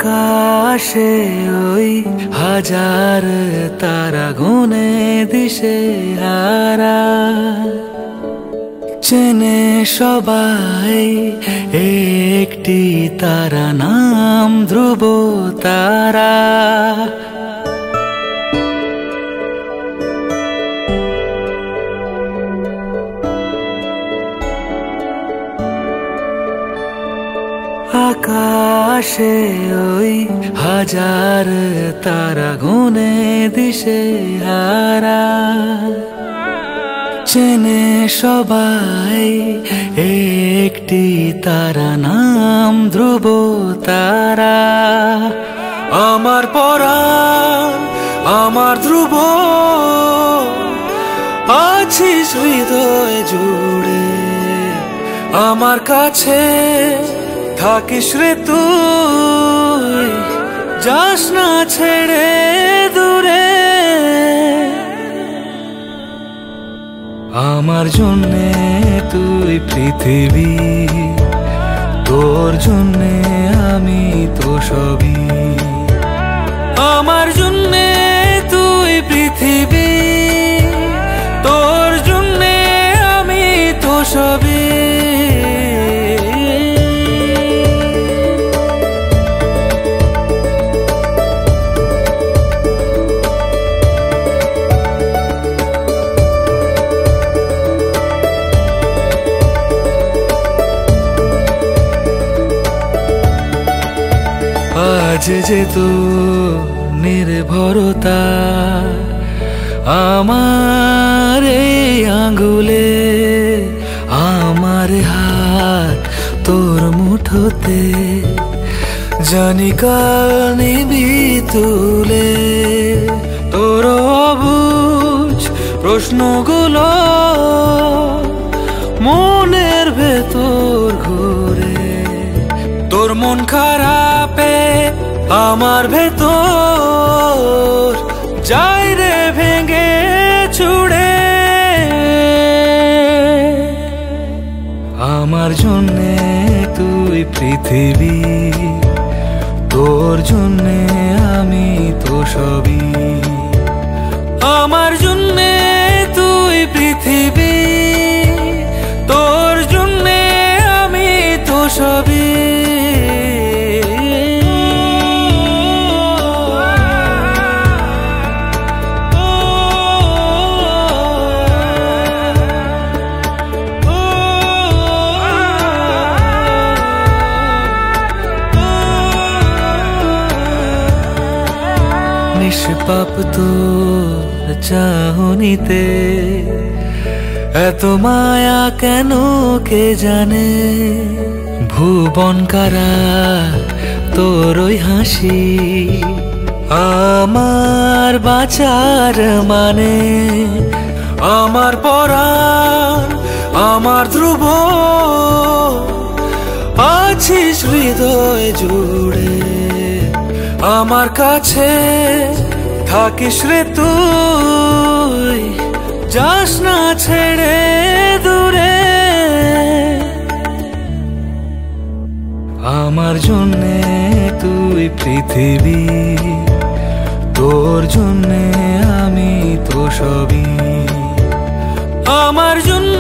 আকাশে ওই হাজার তারা গুনে দিশে হারা, চেনে সবাই একটি তারা, নাম ধ্রুব তারা। আকাশে ওই হাজার তারা গুনে দিশে হারা, চেনে সবাই একটি তারা, নাম ধ্রুব তারা। আমার পরাণ আমার ধ্রুব, আছিস হৃদয় জুড়ে, আমার কাছে থাকিস রে তুই, যাস না ছেড়ে দূরে। আমার জন্যে তুই পৃথিবী, তোর জন্যে আমি তো সবই। আমার জন্যে তুই পৃথিবী, তোর জন্যে আমি তো সবই। আজ যে তো নির্ভরতা আমার এই আঙ্গুলে, আমার হাত তোর মুঠোতে, জানি কাল নিবি তুলে। তোর অবুঝ প্রশ্নগুলো মনের ভেতর ঘুরে, তোর মন খারাপে আমার ভেতর যাই রে ভেঙে ছুড়ে। আমার জন্যে তুই পৃথিবী, তোর জন্যে আমি তো সবই। আমার জন্যে তুই পৃথিবী, তোর জন্যে আমি তো সবই। নিষ্পাপ তোর চাহনিতে এত মায়া কেন কে জানে, ভুবন কারা তোর ওই হাসি আমার বাঁচার মানে। আমার পরাণ আমার ধ্রুব, আছিস হৃদয় জুড়ে, আমার কাছে থাকিস রে তুই, যাস না ছেড়ে দূরে। আমার জন্যে তুই পৃথিবী, তোর জন্যে আমি তো সবই। আমার জন্য